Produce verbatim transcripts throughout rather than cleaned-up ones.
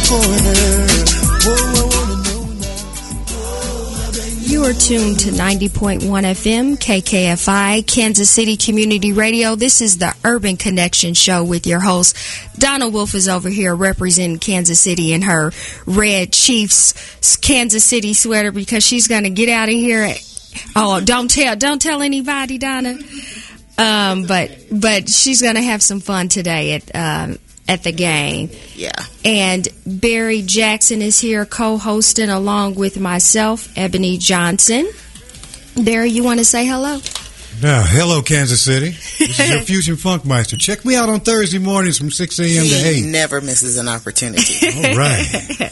for her. Oh, I wanna know now. You are tuned to ninety point one F M, K K F I, Kansas City Community Radio. This is the Urban Connection Show with your host. Donna Wolf is over here representing Kansas City in her red Chiefs Kansas City sweater because she's going to get out of here. Oh, don't tell, don't tell anybody, Donna. Um, but but she's going to have some fun today at um, at the game. Yeah. And Barry Jackson is here co-hosting along with myself, Ebony Johnson. Barry, you want to say hello? Now, hello, Kansas City. This is your Fusion Funk Meister. Check me out on Thursday mornings from six a.m. to eight. He never misses an opportunity. All right.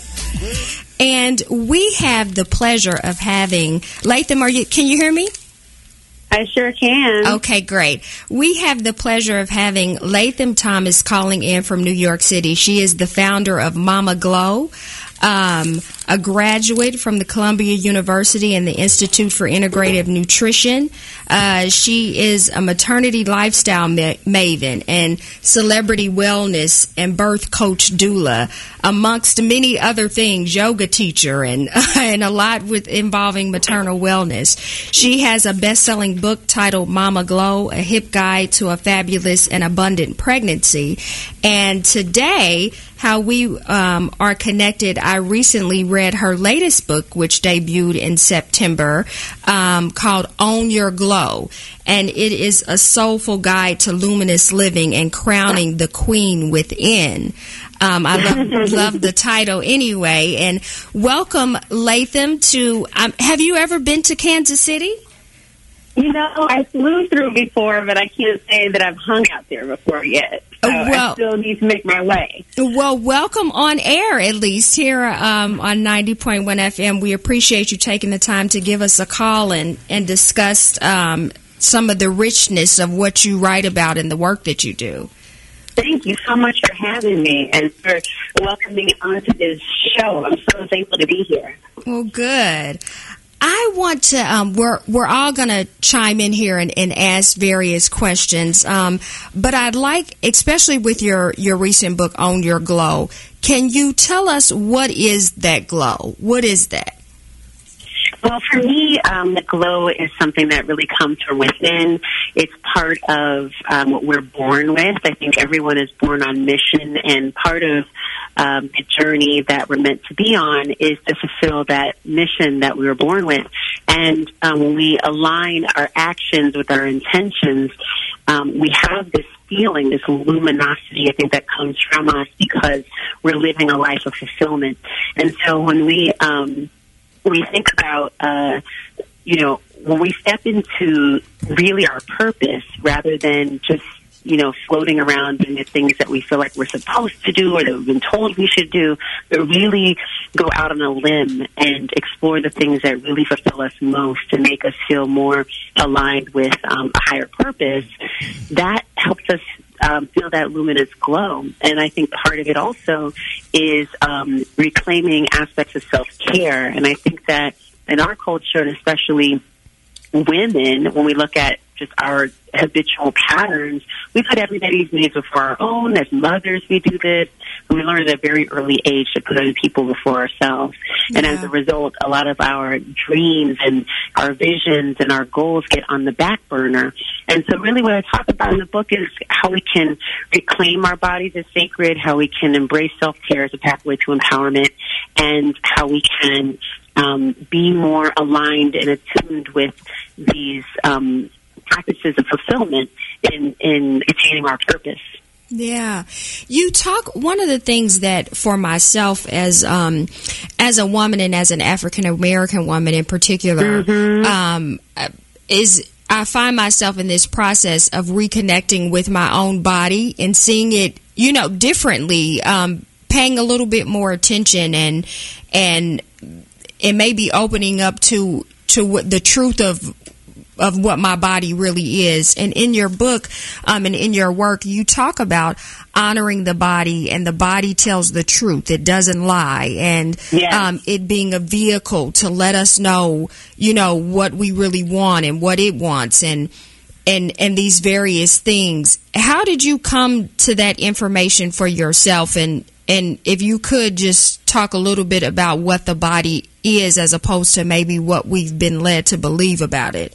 And we have the pleasure of having Latham. Are you? Can you hear me? I sure can. Okay, great. We have the pleasure of having Latham Thomas calling in from New York City. She is the founder of Mama Glow, um, a graduate from the Columbia University and the Institute for Integrative Nutrition. Uh, she is a maternity lifestyle ma- maven and celebrity wellness and birth coach doula, amongst many other things, yoga teacher, and and a lot with involving maternal wellness. She has a best-selling book titled Mama Glow, A Hip Guide to a Fabulous and Abundant Pregnancy. And today, how we um, are connected, I recently read her latest book, which debuted in September, um, called Own Your Glow. And it is a soulful guide to luminous living and crowning the queen within. Um, I love, love the title anyway. And welcome, Latham, to, um, have you ever been to Kansas City? You know, I flew through before, but I can't say that I've hung out there before yet. So well, I still need to make my way. Well, welcome on air, at least here um, on ninety point one F M. We appreciate you taking the time to give us a call and, and discuss um, some of the richness of what you write about and the work that you do. Thank you so much for having me and for welcoming me onto this show. I'm so thankful to be here. Well, good. I want to, um, we're, we're all going to chime in here and, and ask various questions, um, but I'd like, especially with your, your recent book, Own Your Glow, can you tell us what is that glow? What is that? Well, for me, um, the glow is something that really comes from within. It's part of um, what we're born with. I think everyone is born on mission, and part of um, the journey that we're meant to be on is to fulfill that mission that we were born with. And um, when we align our actions with our intentions, um, we have this feeling, this luminosity, I think, that comes from us because we're living a life of fulfillment. And so when we... Um, When we think about, uh, you know, when we step into really our purpose rather than just, you know, floating around doing the things that we feel like we're supposed to do or that we've been told we should do, but really go out on a limb and explore the things that really fulfill us most and make us feel more aligned with um, a higher purpose, that helps us Um, feel that luminous glow. And I think part of it also is um, reclaiming aspects of self-care. And I think that in our culture, and especially women, when we look at just our habitual patterns, we put everybody's needs before our own. As mothers, we do this. And we learn at a very early age to put other people before ourselves. Yeah. And as a result, a lot of our dreams and our visions and our goals get on the back burner. And so really what I talk about in the book is how we can reclaim our bodies as sacred, how we can embrace self-care as a pathway to empowerment, and how we can um, be more aligned and attuned with these um, practices of fulfillment in, in attaining our purpose. Yeah. You talk, one of the things that for myself as um, as a woman and as an African-American woman in particular, mm-hmm. um, is I find myself in this process of reconnecting with my own body and seeing it, you know, differently, um, paying a little bit more attention and and it may be opening up to to what the truth of of what my body really is. And in your book um, and in your work, you talk about honoring the body, and the body tells the truth. It doesn't lie. And yes. um, it being a vehicle to let us know, you know, what we really want and what it wants and and and these various things. How did you come to that information for yourself, and and if you could just talk a little bit about what the body is as opposed to maybe what we've been led to believe about it.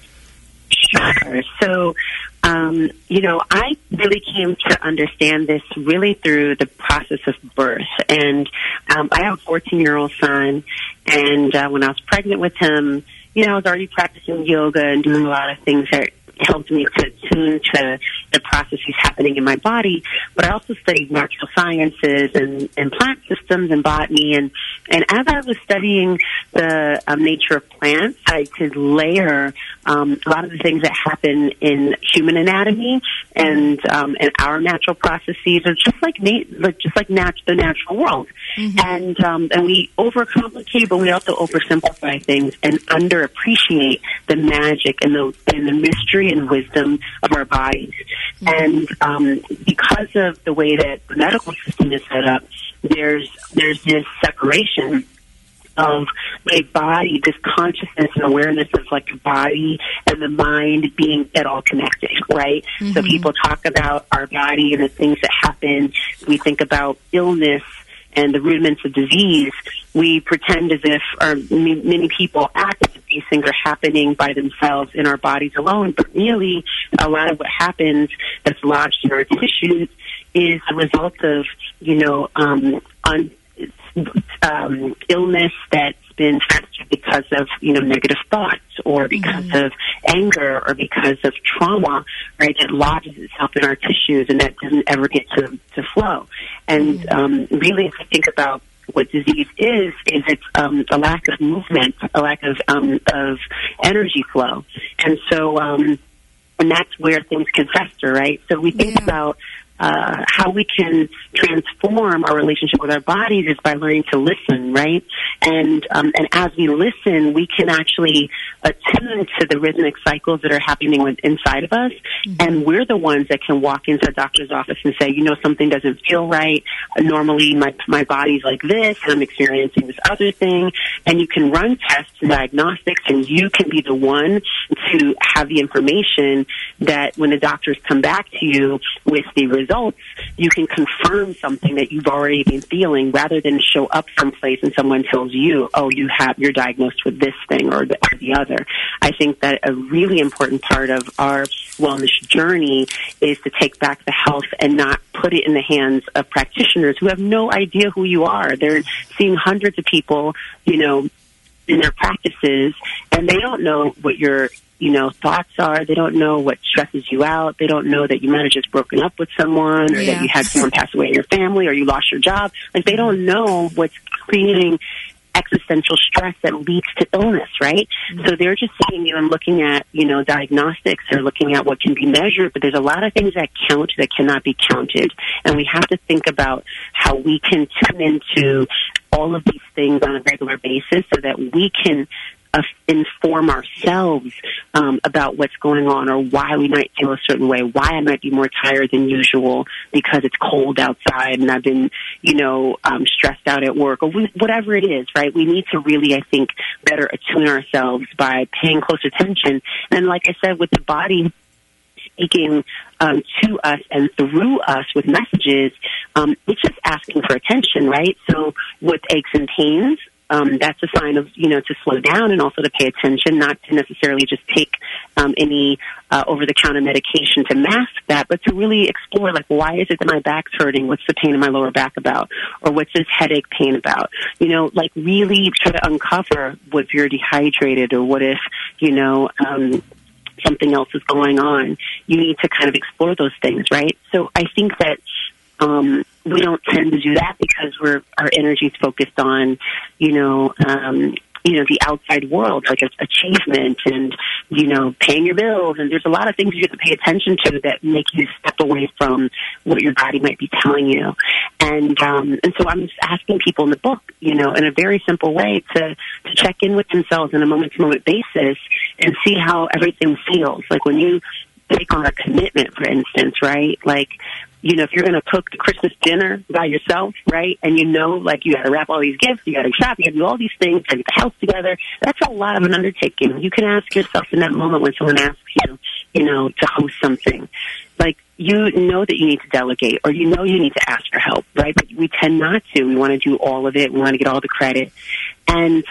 Sure. So, um, you know, I really came to understand this really through the process of birth. And um, I have a fourteen-year-old son, and uh, when I was pregnant with him, you know, I was already practicing yoga and doing a lot of things that helped me to tune to the processes happening in my body. But I also studied natural sciences and, and plant systems and botany. And, and as I was studying the um, nature of plants, I could layer um, a lot of the things that happen in human anatomy and um, and our natural processes are just like na- like just like nat- the natural world. Mm-hmm. And um, and we overcomplicate, but we also oversimplify things and underappreciate the magic and the and the mystery and wisdom of our bodies. Mm-hmm. And um, because of the way that the medical system is set up, there's there's this separation of a body, this consciousness and awareness of like the body and the mind being at all connected, right? Mm-hmm. So people talk about our body and the things that happen. We think about illness and the rudiments of disease. We pretend as if, or many people act as if these things are happening by themselves in our bodies alone, but really a lot of what happens that's lodged in our tissues is a result of, you know, um, on Um, illness that's been festered because of, you know, negative thoughts or because mm-hmm. of anger or because of trauma, right, that lodges itself in our tissues and that doesn't ever get to, to flow. And mm-hmm. um, really, if you think about what disease is, is it's um, a lack of movement, a lack of, um, of energy flow. And so, um, and that's where things can fester, right? So we think yeah. about Uh, how we can transform our relationship with our bodies is by learning to listen, right? And um, and as we listen, we can actually attune to the rhythmic cycles that are happening with, inside of us, mm-hmm. and we're the ones that can walk into a doctor's office and say, you know, something doesn't feel right. Normally, my my body's like this, and I'm experiencing this other thing. And you can run tests and diagnostics, and you can be the one to have the information that when the doctors come back to you with the results, you can confirm something that you've already been feeling rather than show up someplace and someone tells you, oh, you have, you're diagnosed with this thing or the, or the other. I think that a really important part of our wellness journey is to take back the health and not put it in the hands of practitioners who have no idea who you are. They're seeing hundreds of people, you know, in their practices, and they don't know what your you know, thoughts are. They don't know what stresses you out. They don't know that you might have just broken up with someone or yeah. that you had someone pass away in your family or you lost your job. Like, they don't know what's creating existential stress that leads to illness, right? Mm-hmm. So they're just sitting you and looking at, you know, diagnostics. They're looking at what can be measured, but there's a lot of things that count that cannot be counted. And we have to think about how we can tune into all of these things on a regular basis so that we can Uh, inform ourselves um, about what's going on or why we might feel a certain way, why I might be more tired than usual because it's cold outside and I've been, you know, um, stressed out at work or we, whatever it is, right? We need to really, I think, better attune ourselves by paying close attention. And like I said, with the body speaking um, to us and through us with messages, um, it's just asking for attention, right? So with aches and pains, Um, that's a sign of, you know, to slow down and also to pay attention, not to necessarily just take um, any uh, over-the-counter medication to mask that, but to really explore, like, why is it that my back's hurting? What's the pain in my lower back about? Or what's this headache pain about? You know, like, really try to uncover what if you're dehydrated or what if, you know, um, something else is going on. You need to kind of explore those things, right? So I think that Um, we don't tend to do that because we're our energy is focused on, you know, um, you know, the outside world, like achievement and, you know, paying your bills. And there's a lot of things you have to pay attention to that make you step away from what your body might be telling you. And um, and so I'm just asking people in the book, you know, in a very simple way to, to check in with themselves on a moment-to-moment basis and see how everything feels. Like when you take on a commitment, for instance, right? Like, you know, if you're going to cook the Christmas dinner by yourself, right, and you know, like, you got to wrap all these gifts, you got to shop, you got to do all these things, got to get the house together, that's a lot of an undertaking. You can ask yourself in that moment when someone asks you, you know, to host something, like, you know that you need to delegate, or you know you need to ask for help, right? But we tend not to. We want to do all of it. We want to get all the credit. And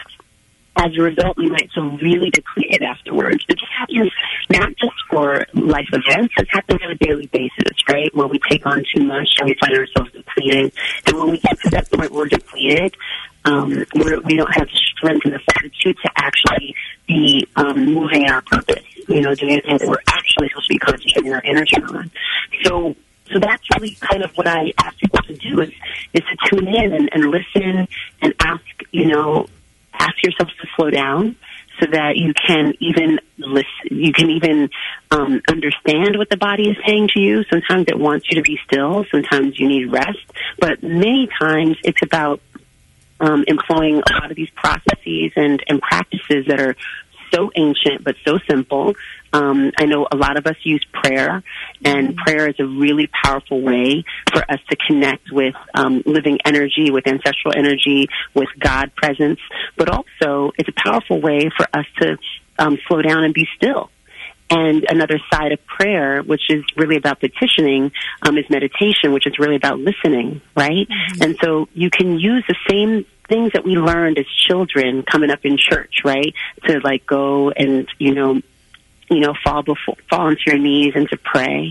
as a result, we might feel really depleted afterwards. It just happens not just for life events. It happens on a daily basis, right? Where we take on too much and we find ourselves depleted. And when we get to that point where we're depleted, um, we're, we don't have strength and the fortitude to actually be um, moving in our purpose, you know, doing things that we're actually supposed to be concentrating our energy on. So So that's really kind of what I ask people to do is, is to tune in and, and listen and ask, you know, ask yourself to slow down so that you can even listen, you can even um, understand what the body is saying to you. Sometimes it wants you to be still. Sometimes you need rest. But many times it's about um, employing a lot of these processes and, and practices that are so ancient but so simple. Um, I know a lot of us use prayer, and prayer is a really powerful way for us to connect with um, living energy, with ancestral energy, with God presence. But also, it's a powerful way for us to um, slow down and be still. And another side of prayer, which is really about petitioning, um, is meditation, which is really about listening, right? Mm-hmm. And so you can use the same things that we learned as children coming up in church, right? To like go and, you know, you know, fall before, fall onto your knees and to pray.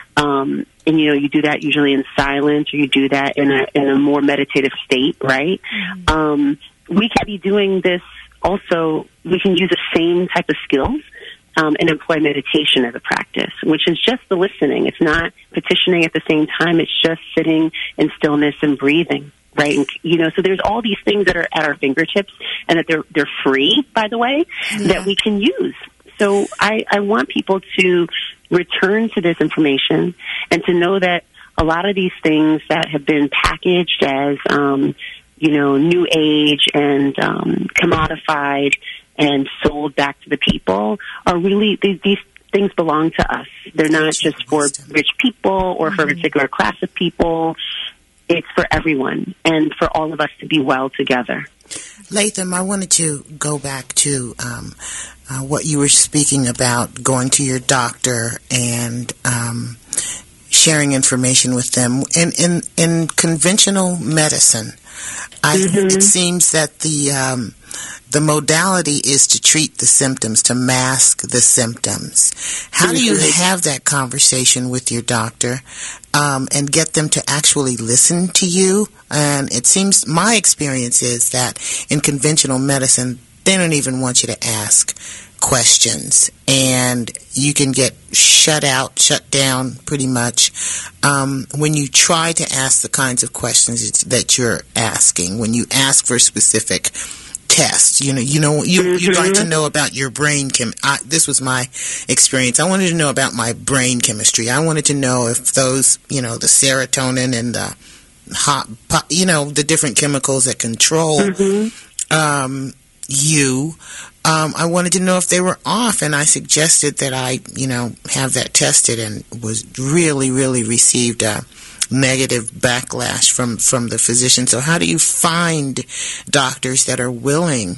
Um, and, you know, you do that usually in silence, or you do that in a, in a more meditative state, right? Mm-hmm. Um, we can be doing this also, we can use the same type of skills um, and employ meditation as a practice, which is just the listening. It's not petitioning at the same time. It's just sitting in stillness and breathing. Right, and, you know, so there's all these things that are at our fingertips, and that they're they're free, by the way, yeah. that we can use. So I, I want people to return to this information and to know that a lot of these things that have been packaged as, um, you know, new age and um, commodified and sold back to the people are really these, these things belong to us. They're not just for rich people or for a particular class of people. It's for everyone and for all of us to be well together. Latham, I wanted to go back to um, uh, what you were speaking about, going to your doctor and um, sharing information with them. In in, in conventional medicine, I, mm-hmm. it seems that the um, the modality is to treat the symptoms, to mask the symptoms. How mm-hmm. do you have that conversation with your doctor um, and get them to actually listen to you? And it seems, my experience is that in conventional medicine, they don't even want you to ask questions, and you can get shut out, shut down pretty much um, when you try to ask the kinds of questions that you're asking. When you ask for specific tests, you know, you know, you mm-hmm. you'd like to know about your brain chem. I, this was my experience. I wanted to know about my brain chemistry. I wanted to know if those, you know, the serotonin and the hot, you know, the different chemicals that control mm-hmm. um, you. Um, I wanted to know if they were off, and I suggested that I, you know, have that tested, and was really, really received a negative backlash from, from the physician. So how do you find doctors that are willing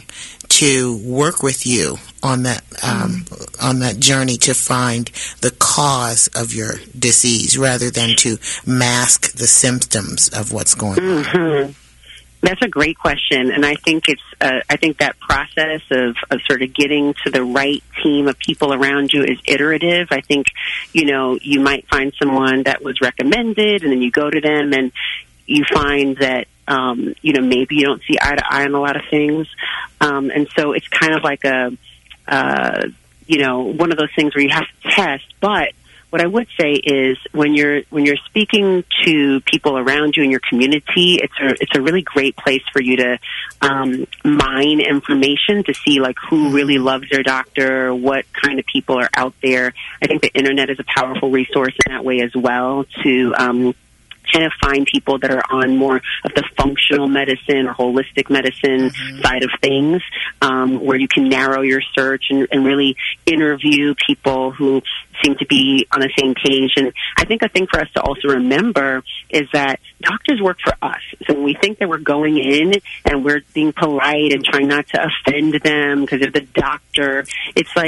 to work with you on that um, mm. on that journey to find the cause of your disease, rather than to mask the symptoms of what's going mm-hmm. on? That's a great question, and I think it's uh, I think that process of, of sort of getting to the right team of people around you is iterative. I think, you know, you might find someone that was recommended, and then you go to them, and you find that um, you know, maybe you don't see eye to eye on a lot of things, um, and so it's kind of like a uh, you know, one of those things where you have to test, but what I would say is when you're when you're speaking to people around you in your community, it's a it's a really great place for you to um, mine information to see like who really loves their doctor, what kind of people are out there. I think the internet is a powerful resource in that way as well to um, kind of find people that are on more of the functional medicine or holistic medicine mm-hmm. side of things, um, where you can narrow your search and, and really interview people who seem to be on the same page. And I think a thing for us to also remember is that doctors work for us. So when we think that we're going in and we're being polite and trying not to offend them because they're the doctor, it's like,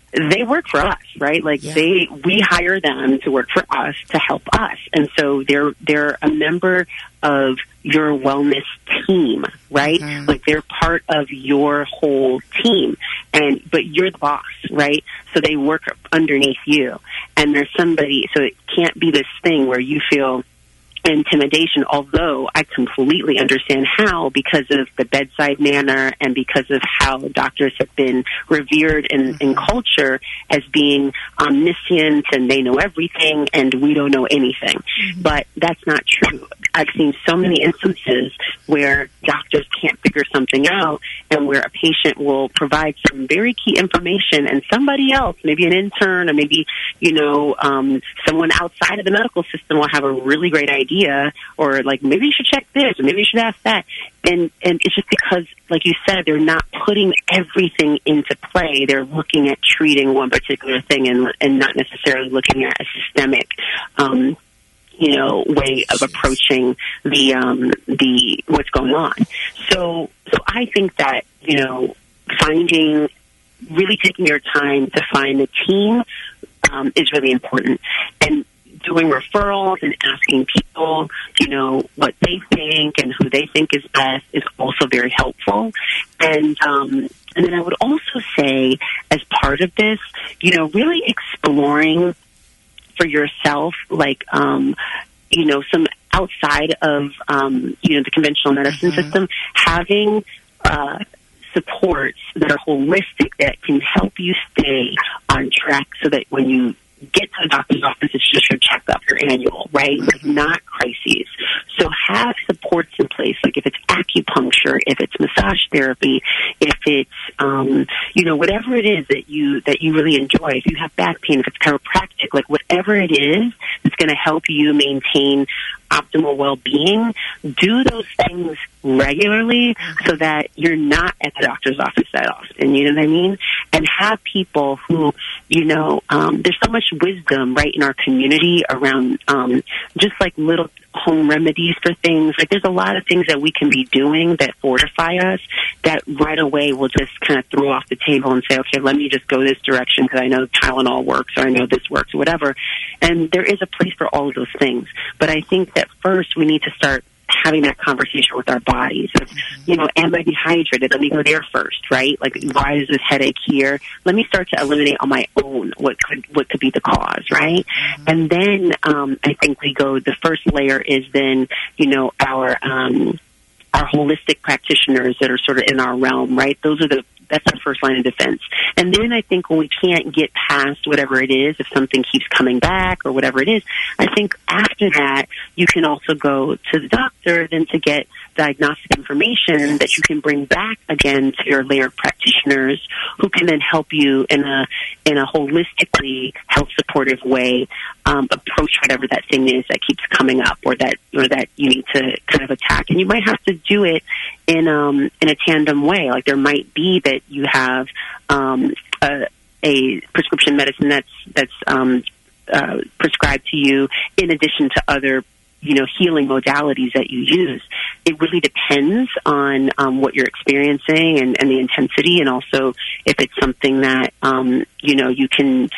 they work for us, right? Like Yeah. they, we hire them to work for us to help us. And so they're, they're a member of your wellness team, right? Mhm. Like they're part of your whole team, and, but you're the boss, right? So they work underneath you, and there's somebody, so it can't be this thing where you feel intimidation, although I completely understand how, because of the bedside manner and because of how doctors have been revered in, in culture as being omniscient and they know everything and we don't know anything. Mm-hmm. But that's not true. I've seen so many instances where doctors can't figure something out and where a patient will provide some very key information and somebody else, maybe an intern or maybe, you know, um, someone outside of the medical system will have a really great idea, or like, maybe you should check this or maybe you should ask that. And, and it's just because, like you said, they're not putting everything into play. They're looking at treating one particular thing and, and not necessarily looking at a systemic, um, you know, way of approaching the, um, the, what's going on. So, so I think that, you know, finding, really taking your time to find a team, um, is really important. And doing referrals and asking people, you know, what they think and who they think is best is also very helpful. And, um, and then I would also say, as part of this, you know, really exploring for yourself, like, um, you know, some outside of, um, you know, the conventional medicine mm-hmm. system, having uh, supports that are holistic that can help you stay on track so that when you get to the doctor's office, it's just your checkup, your annual, right? Like not crises. So have supports in place, like if it's acupuncture, if it's massage therapy, if it's, um, you know, whatever it is that you, that you really enjoy. If you have back pain, if it's chiropractic, like whatever it is that's going to help you maintain optimal well-being, do those things regularly so that you're not at the doctor's office that often, you know what I mean? And have people who, you know, um, there's so much wisdom, right, in our community around um, just like little home remedies for things. Like there's a lot of things that we can be doing that fortify us that right away will just kind of throw off the table and say, okay, let me just go this direction because I know Tylenol works or I know this works or whatever. And there is a place for all of those things. But I think that first we need to start having that conversation with our bodies. Of, you know, am I dehydrated? Let me go there first, right? Like, why is this headache here? Let me start to eliminate on my own what could what could be the cause, right? Mm-hmm. And then um, I think we go. The first layer is then, you know, our um, our holistic practitioners that are sort of in our realm, right? Those are the That's our first line of defense. And then I think when we can't get past whatever it is, if something keeps coming back or whatever it is, I think after that, you can also go to the doctor then to get diagnostic information that you can bring back again to your layer of practitioners who can then help you in a in a holistically health supportive way um, approach whatever that thing is that keeps coming up or that or that you need to kind of attack. And you might have to do it in um in a tandem way. Like there might be that you have um, a, a prescription medicine that's that's um, uh, prescribed to you in addition to other, you know, healing modalities that you use. It really depends on um, what you're experiencing and, and the intensity, and also if it's something that um, you know you can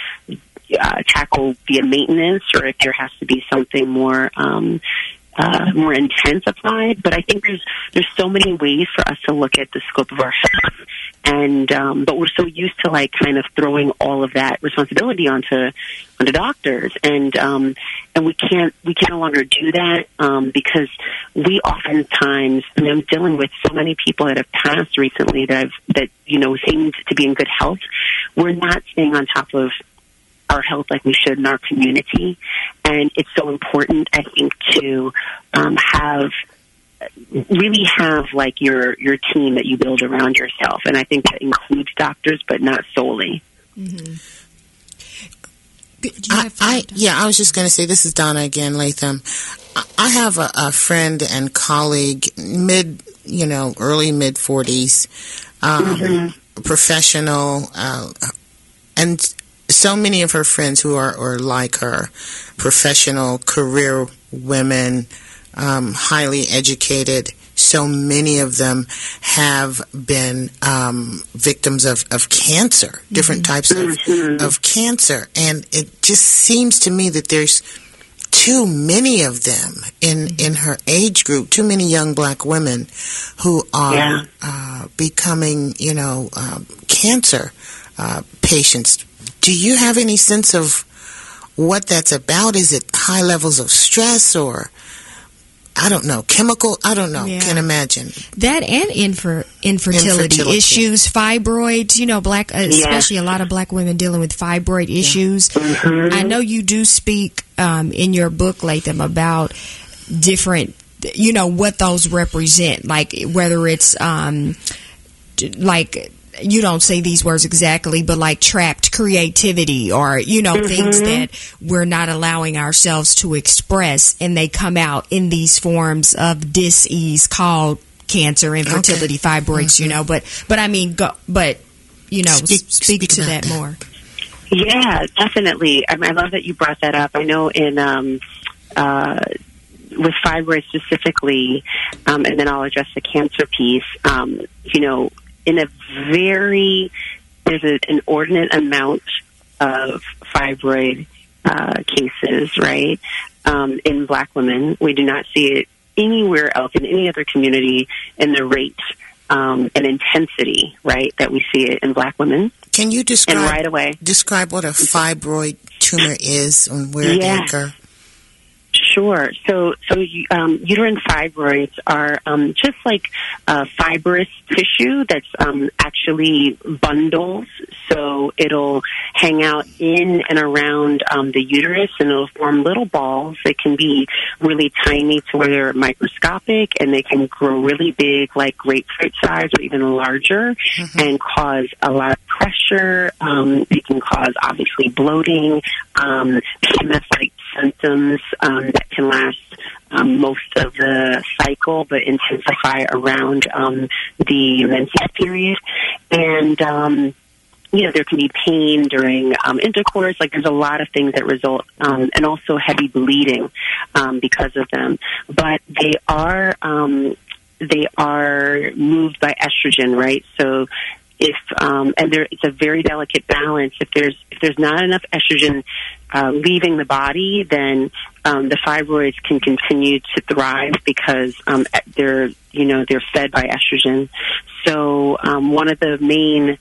uh, tackle via maintenance, or if there has to be something more. Um, Uh, more intense applied, but I think there's there's so many ways for us to look at the scope of our health, and um, but we're so used to like kind of throwing all of that responsibility onto onto doctors, and um, and we can't we can no longer do that um, because we oftentimes, I mean, I'm dealing with so many people that have passed recently that I've, that you know seem to be in good health. We're not staying on top of our health like we should in our community, and it's so important, I think, to um, have really have like your your team that you build around yourself, and I think that includes doctors, but not solely. Mm-hmm. I, I yeah, I was just going to say, this is Donna again, Latham. I, I have a, a friend and colleague, mid, you know, early mid forties, um, mm-hmm. professional, uh, and. So many of her friends who are, are like her, professional, career women, um, highly educated, so many of them have been um, victims of, of cancer, different Mm-hmm. types of, Mhm. of cancer. And it just seems to me that there's too many of them in, in her age group, too many young black women who are Yeah. uh, becoming, you know, um, cancer uh, patients. Do you have any sense of what that's about? Is it high levels of stress or, I don't know, chemical? I don't know. Yeah. Can't imagine. That and infer- infertility, Infertility. issues, fibroids, you know, black, uh, especially a lot of black women dealing with fibroid issues. Mhm. I know you do speak um, in your book, Latham, about different, you know, what those represent, like whether it's um, d- like, you don't say these words exactly, but like trapped creativity or, you know, things that we're not allowing ourselves to express, and they come out in these forms of dis-ease called cancer, infertility, fibroids, you know, but, but I mean, go, but, you know, Speak- s- speak, speak to about that, that. more. Yeah, definitely. I, mean, I love that you brought that up. I know in um, uh, with fibroids specifically, um, and then I'll address the cancer piece. Um, you know, in a very there's a, an inordinate amount of fibroid uh, cases, right? Um, in Black women, we do not see it anywhere else in any other community in the rate um, and intensity, right, that we see it in Black women. Can you And describe right away. describe what a fibroid tumor is and where Yeah. they occur? Sure. So, so um, uterine fibroids are um, just like uh, fibrous tissue that's um, actually bundles. So it'll hang out in and around um, the uterus, and it'll form little balls. They can be really tiny to where they're microscopic, and they can grow really big, like grapefruit size or even larger, and cause a lot of pressure. Um, they can cause, obviously, bloating, um, P M S-like symptoms um, that can last um, most of the cycle, but intensify around um, the menses period. And um, you know, there can be pain during um, intercourse. Like, there's a lot of things that result, um, and also heavy bleeding um, because of them. But they are um, they are moved by estrogen, right? So if um, and there, it's a very delicate balance. If there's if there's not enough estrogen uh, leaving the body, then um, the fibroids can continue to thrive because um, they're you know they're fed by estrogen. So um, one of the main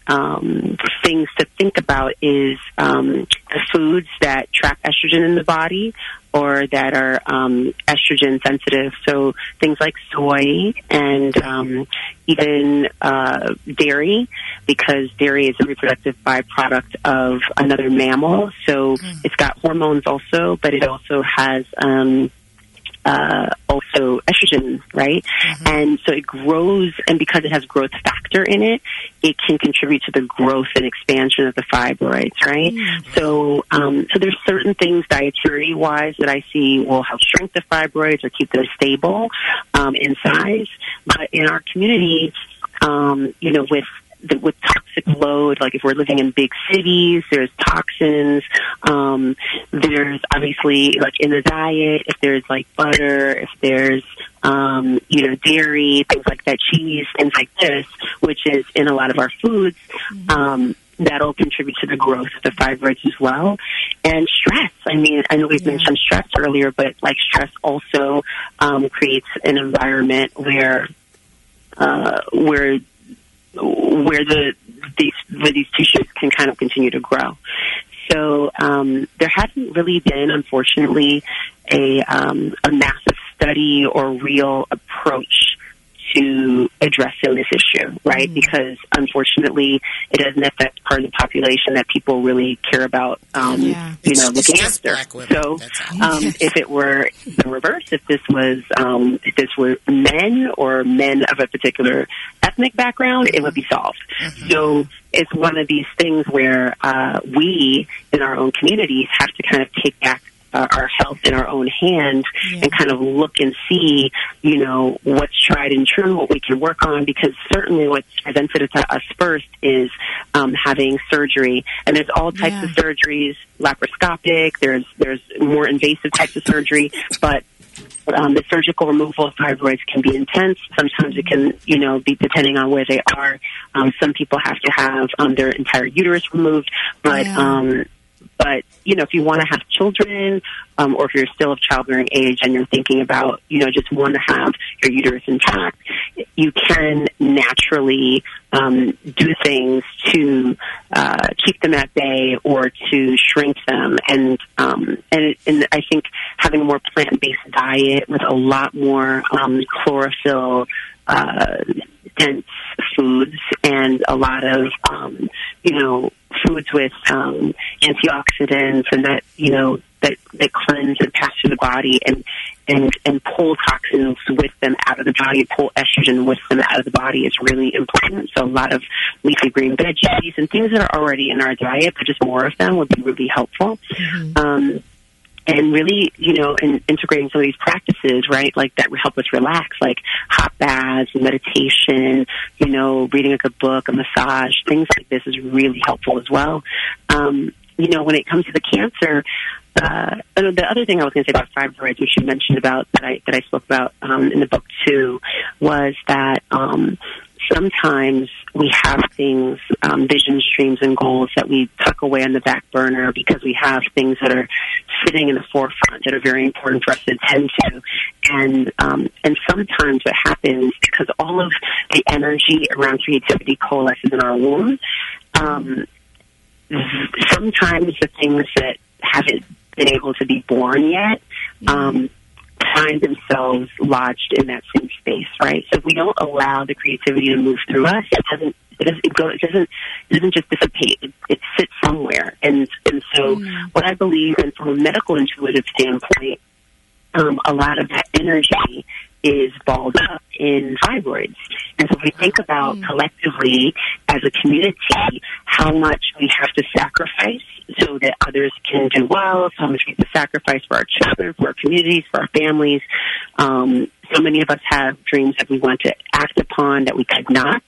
um, things to think about is um, the foods that trap estrogen in the body or that are um, estrogen sensitive. So things like soy and um, even uh, dairy, because dairy is a reproductive byproduct of another mammal. So mm. it's got hormones also, but it also has um, uh, also estrogen, right? Mm-hmm. And so it grows, and because it has growth factor in it, it can contribute to the growth and expansion of the fibroids, right? Mm-hmm. So, um, so there's certain things dietary-wise that I see will help shrink the fibroids or keep them stable um, in size. But in our community, um, you know, with The, with toxic load, like if we're living in big cities, there's toxins. Um, there's obviously, like in the diet, if there's like butter, if there's, um, you know, dairy, things like that, cheese, things like this, which is in a lot of our foods, um, that'll contribute to the growth of the fibroids as well. And stress. I mean, I know we've yeah. mentioned stress earlier, but like stress also um, creates an environment where, uh, where where the these where these tissues can kind of continue to grow. So um, there hasn't really been, unfortunately, a um, a massive study or real approach to addressing this issue, right? Mm-hmm. Because unfortunately, it doesn't affect part of the population that people really care about, um, yeah. you it's, know, it's looking after. So, um, if it were the reverse, if this was um, if this were men or men of a particular ethnic background, it would be solved. Mm-hmm. So it's one of these things where uh, we, in our own communities, have to kind of take back Uh, our health in our own hands yeah. and kind of look and see, you know, what's tried and true, what we can work on, because certainly what's presented to us first is um, having surgery. And there's all types yeah. of surgeries, laparoscopic, there's there's more invasive types of surgery, but Um, the surgical removal of fibroids can be intense. Sometimes it can, you know, be depending on where they are. Um, some people have to have um, their entire uterus removed, but Yeah. um, but you know, if you want to have children, um, or if you're still of childbearing age and you're thinking about, you know, just want to have your uterus intact, you can naturally um, do things to uh, keep them at bay or to shrink them. And um, and, it, and I think having a more plant-based diet with a lot more um, chlorophyll uh, dense foods and a lot of um, you know foods with um, antioxidants and that you know that that cleanse and pass through the body and and and pull toxins with them out of the body, pull estrogen with them out of the body is really important. So a lot of leafy green veggies and things that are already in our diet, but just more of them would be really helpful. Mm-hmm. Um, And really, you know, in integrating some of these practices, right, like that would help us relax, like hot baths, meditation, you know, reading a good book, a massage, things like this is really helpful as well. Um, you know, when it comes to the cancer, uh, the other thing I was going to say about fibroids, which you mentioned about, that I, that I spoke about um, in the book too, was that um, sometimes we have things, um, vision streams and goals that we tuck away on the back burner because we have things that are sitting in the forefront that are very important for us to attend to. And um, and sometimes what happens, because all of the energy around creativity coalesces in our womb, um, sometimes the things that haven't been able to be born yet um, find themselves lodged in that same space, right? So if we don't allow the creativity to move through us, it doesn't it doesn't go it doesn't it doesn't just dissipate. It, it sits somewhere. And and so mm. what I believe, and from a medical intuitive standpoint, um, a lot of that energy is balled up in fibroids. And so if we think about mm. collectively as a community how much we have to sacrifice so that others can do well, how much we have to sacrifice for our children, for our communities, for our families. Um, so many of us have dreams that we want to act upon that we could not.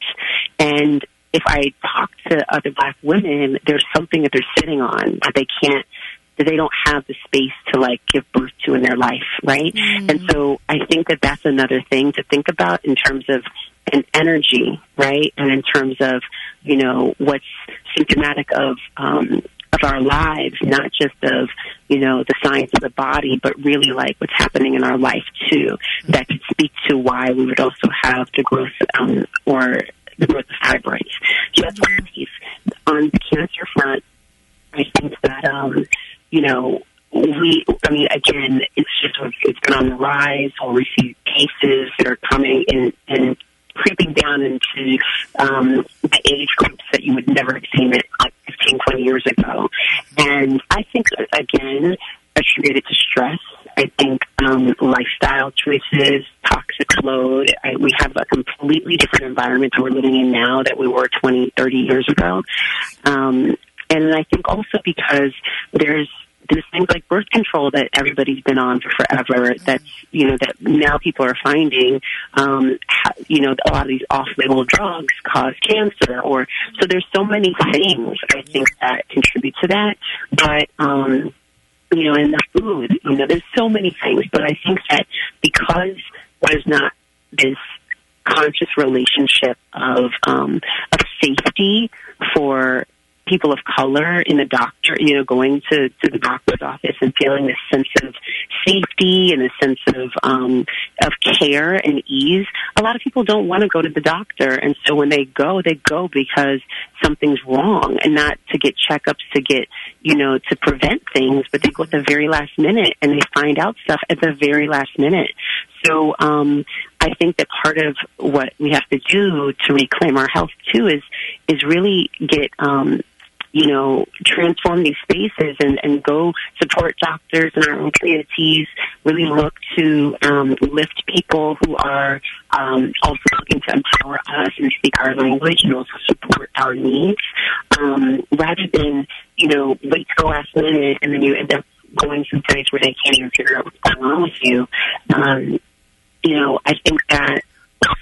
And if I talk to other Black women, there's something that they're sitting on that they can't, that they don't have the space to, like, give birth to in their life, right? Mm. And so I think that that's another thing to think about in terms of an energy, right? And in terms of, you know, what's symptomatic of um, of our lives, not just of, you know, the science of the body, but really, like, what's happening in our life, too, that could speak to why we would also have the growth um, or the growth of fibroids. So that's one piece. On the cancer front, I think that, um, you know, we, I mean, again, it's just, it's been on the rise, or we see cases that are coming in and creeping down into um, the age groups that you would never have seen it like fifteen, twenty years ago. And I think, again, attributed to stress. I think um, lifestyle choices, toxic load. I, we have a completely different environment that we're living in now that we were twenty, thirty years ago. Um, and I think also because there's There's things like birth control that everybody's been on for forever. That's, you know, that now people are finding, um, how, you know, a lot of these off-label drugs cause cancer. Or so there's so many things I think that contribute to that. But um, you know, in the food, you know, there's so many things. But I think that because there's not this conscious relationship of um, of safety for people of color in the doctor, you know, going to, to the doctor's office and feeling this sense of safety and a sense of um, of care and ease. A lot of people don't want to go to the doctor, and so when they go, they go because something's wrong, and not to get checkups to get, you know, to prevent things, but they go at the very last minute and they find out stuff at the very last minute. So um, I think that part of what we have to do to reclaim our health too is is really get um, you know, transform these spaces and, and go support doctors in our own communities, really look to um, lift people who are um, also looking to empower us and speak our language and also support our needs, um, rather than, you know, wait till the last minute and then you end up going to a place where they can't even figure out what's going on with you. Um, you know, I think that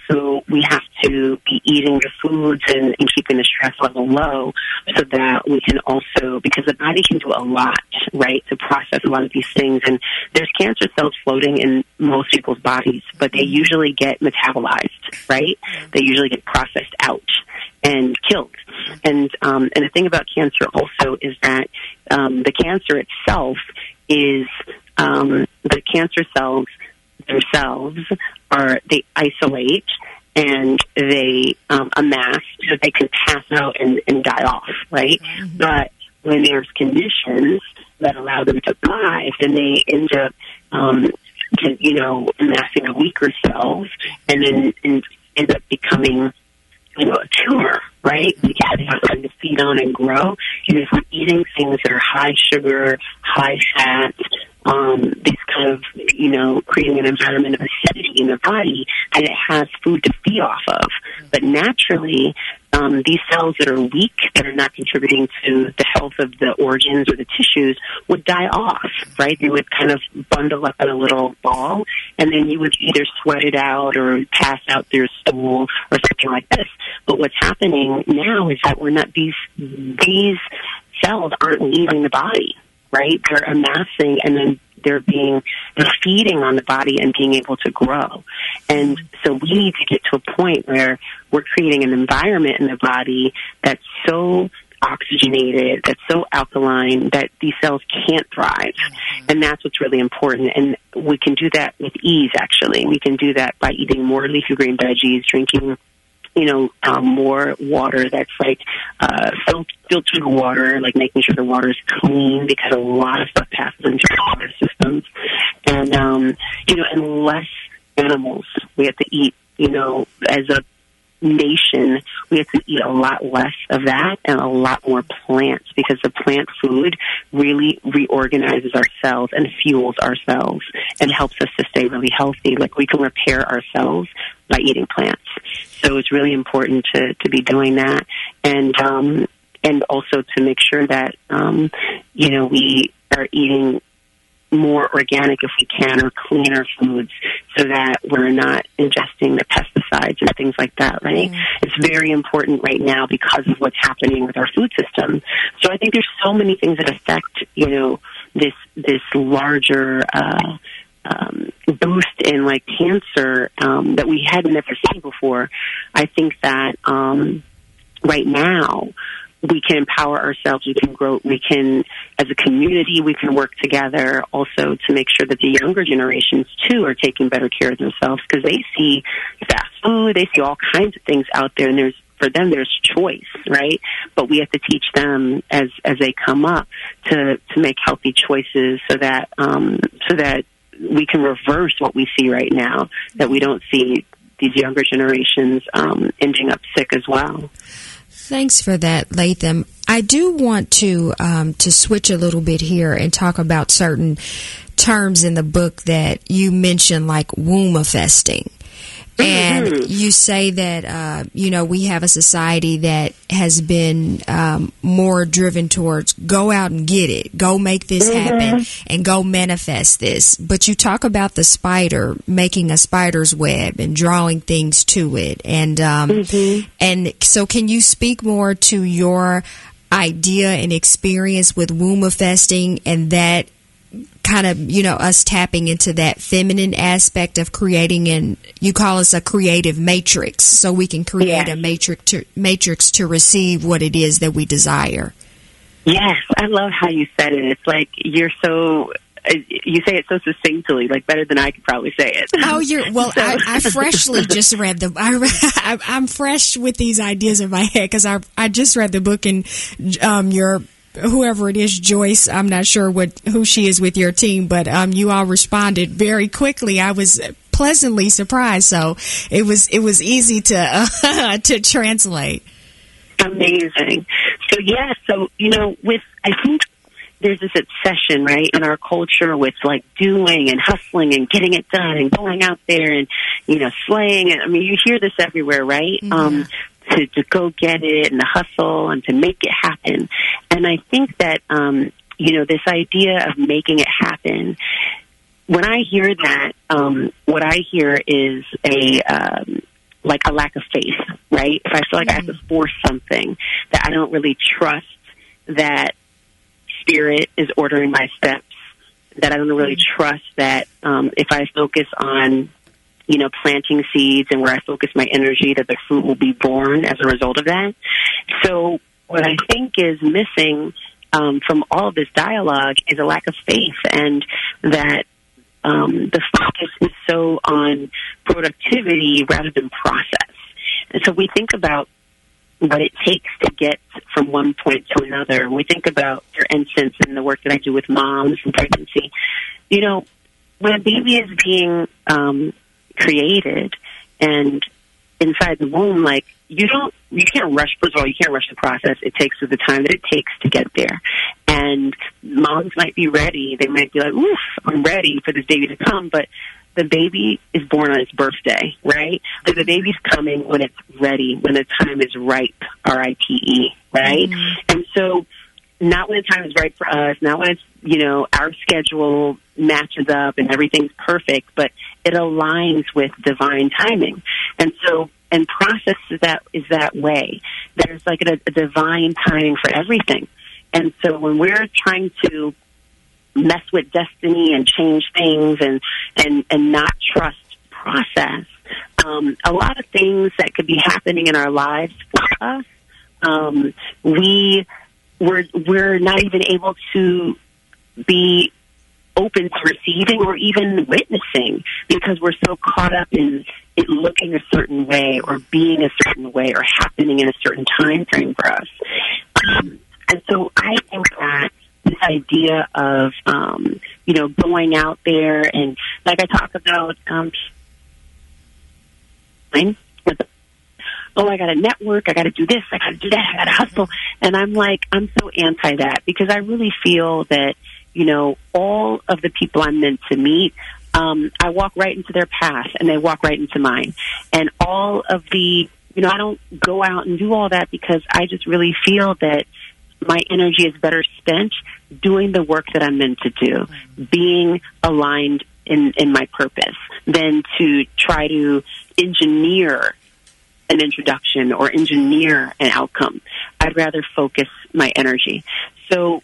also we have to be eating the foods and, and keeping the stress level low so that we can also, because the body can do a lot, right, to process a lot of these things. And there's cancer cells floating in most people's bodies, but they usually get metabolized, right? They usually get processed out and killed. And um, and the thing about cancer also is that um, the cancer itself is um, the cancer cells themselves are they isolate and they um, amass so that they can pass out and, and die off, right? Mm-hmm. But when there's conditions that allow them to thrive, then they end up, um, to, you know, amassing a weaker cells and then and end up becoming, you know, a tumor, right? We have something to feed on and grow. And if we're eating things that are high sugar, high fat, um, this kind of, you know, creating an environment of acidity in the body, and it has food to feed off of. But naturally, um, these cells that are weak, that are not contributing to the health of the organs or the tissues, would die off, right? They would kind of bundle up in a little ball, and then you would either sweat it out or pass out through stool or something like this. But what's happening now is that we're not, these, these cells aren't leaving the body, right? They're amassing and then they're being, they're feeding on the body and being able to grow. And so we need to get to a point where we're creating an environment in the body that's so oxygenated, that's so alkaline that these cells can't thrive. And that's what's really important. And we can do that with ease, actually. We can do that by eating more leafy green veggies, drinking, you know, um, more water that's like uh, fil- filtered water, like making sure the water is clean because a lot of stuff passes into our water systems. And, um, you know, and less animals. We have to eat, you know, as a nation, we have to eat a lot less of that and a lot more plants because the plant food really reorganizes our cells and fuels our cells and helps us to stay really healthy. Like we can repair our cells by eating plants. So it's really important to, to be doing that, and um, and also to make sure that um, you know we are eating more organic if we can, or cleaner foods, so that we're not ingesting the pesticides and things like that. Right? Mm. It's very important right now because of what's happening with our food system. So I think there's so many things that affect you know this this larger. Uh, Um, boost in like cancer um, that we had never seen before. I think that um, right now we can empower ourselves. We can grow. We can, as a community, we can work together also to make sure that the younger generations too are taking better care of themselves because they see fast food, they see all kinds of things out there, and there's for them there's choice, right? But we have to teach them as as they come up to to make healthy choices so that um, so that. we can reverse what we see right now, that we don't see these younger generations um, ending up sick as well. Thanks for that, Latham. I do want to um, to switch a little bit here and talk about certain terms in the book that you mentioned, like womb-affesting. And mm-hmm. you say that, uh, you know, we have a society that has been um, more driven towards go out and get it, go make this mm-hmm. happen, and go manifest this. But you talk about the spider, making a spider's web and drawing things to it. And, um, mm-hmm. and so can you speak more to your idea and experience with womb-affesting and that kind of, you know, us tapping into that feminine aspect of creating, and you call us a creative matrix, so we can create yes. a matrix to, matrix to receive what it is that we desire. Yes, I love how you said it. It's like you're so, you say it so succinctly, like better than I could probably say it. Oh, you're, well, so. I, I freshly just read the, I, I'm fresh with these ideas in my head because I, I just read the book, and um, your whoever it is, Joyce, I'm not sure what who she is with your team, but um, you all responded very quickly. I was pleasantly surprised, so it was it was easy to uh, to translate. Amazing. So yeah, so you know, with I think there's this obsession, right, in our culture with like doing and hustling and getting it done and going out there and you know slaying. And I mean, you hear this everywhere, right? Mm-hmm. Um, To, to go get it and to hustle and to make it happen. And I think that, um, you know, this idea of making it happen, when I hear that, um, what I hear is a, um, like a lack of faith, right? If I feel like mm-hmm. I have to force something, that I don't really trust that Spirit is ordering my steps, that I don't really trust that um, if I focus on, you know, planting seeds and where I focus my energy, that the fruit will be born as a result of that. So what I think is missing um, from all of this dialogue is a lack of faith, and that um, the focus is so on productivity rather than process. And so we think about what it takes to get from one point to another. We think about, for instance, in the work that I do with moms and pregnancy, you know, when a baby is being um, created and inside the womb, like, you don't, you can't rush, first of all, you can't rush the process. It takes the time that it takes to get there. And moms might be ready. They might be like, oof, I'm ready for this baby to come, but the baby is born on its birthday, right? So the baby's coming when it's ready, when the time is ripe, R I P E, right? Mm-hmm. And so not when the time is right for us, not when it's, you know, our schedule matches up and everything's perfect, but it aligns with divine timing. And so, and process is that, is that way. There's like a, a divine timing for everything. And so when we're trying to mess with destiny and change things and, and, and not trust process, um, a lot of things that could be happening in our lives for us, um, we, we're, we're not even able to be open to receiving or even witnessing because we're so caught up in it looking a certain way or being a certain way or happening in a certain time frame for us. Um, and so I think that this idea of, um, you know, going out there and, like I talk about, um, oh, I got to network, I got to do this, I got to do that, I got to hustle. And I'm like, I'm so anti that because I really feel that, you know, all of the people I'm meant to meet, um, I walk right into their path and they walk right into mine. And all of the, you know, I don't go out and do all that because I just really feel that my energy is better spent doing the work that I'm meant to do, being aligned in, in my purpose, than to try to engineer an introduction or engineer an outcome. I'd rather focus my energy. So,